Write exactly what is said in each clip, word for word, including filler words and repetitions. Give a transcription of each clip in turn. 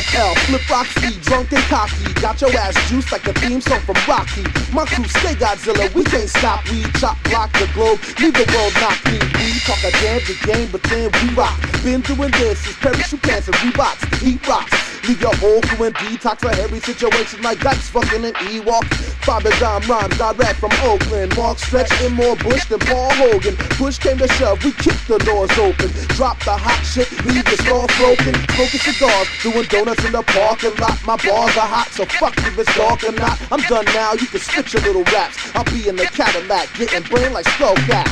F L, flip Roxy, drunk and cocky. Got your ass juiced like the theme song from Rocky. My crew stay Godzilla, we can't stop. We chop, block the globe, leave the world knock me. We talk a damn good game, but then we rock. Been doing this since parachute pants and Reeboks, heat rocks. Leave your whole crew in detox for every situation like Dykes fucking an Ewok. Father John rhymes direct from Oakland. Mark Stretch in more Bush than Paul Hogan. Push came to shove, we kicked the doors open. Drop the hot shit, leave the stall broken. Smoking cigars, doing donuts in the parking lot. My bars are hot, so fuck if it's dark or not. I'm done now, you can spit your little raps. I'll be in the Cadillac, getting brain like Skullcat.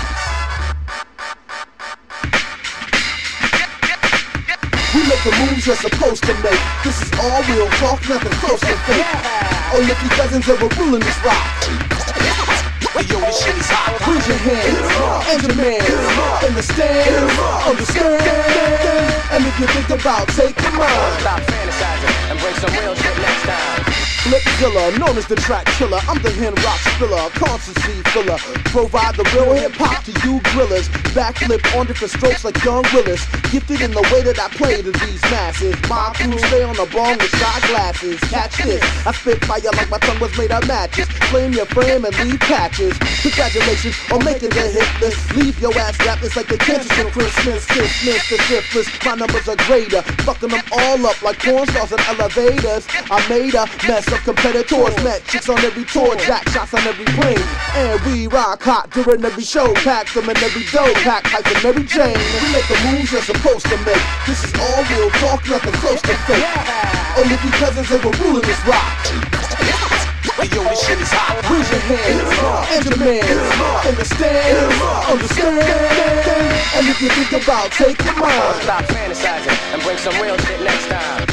We make the moves you're supposed to make. This is all real talk, nothing close to fake. Oh, look, you cousins are ruling this rock. Hey, yo, this shit is hot. Raise your hands, and your man, in the stand, understand. And if you think about taking mine, Stop fantasizing and bring some real shit next time. Flipzilla, known as the track killer. I'm the hen rock spiller, constancy filler. Provide the real hip hop to you grillers. Backflip on different strokes like young Willis. Gifted in the way that I play to these masses. My crew stay on the ball with shot glasses. Catch this, I spit fire like my tongue was made of matches. Flame your frame and leave patches. Congratulations on making the hit list. Leave your ass rapless like the cancers from Christmas. Christmas, the syphilis, my numbers are greater. Fucking them all up like porn stars and elevators. I made a mess of competitors. Met chicks on every tour, jack shots on every plane. And we rock hot during every show. Pack them in every dough, pack like a Mary Jane. We make the moves you're supposed to make. This is all real talk, nothing close to fake. Only because cousins, they were ruling this rock. Hey, yo, this shit is hot. Raise your hands, and your man, understand, understand. And if you think about taking mine, Stop fantasizing and bring some real shit next time.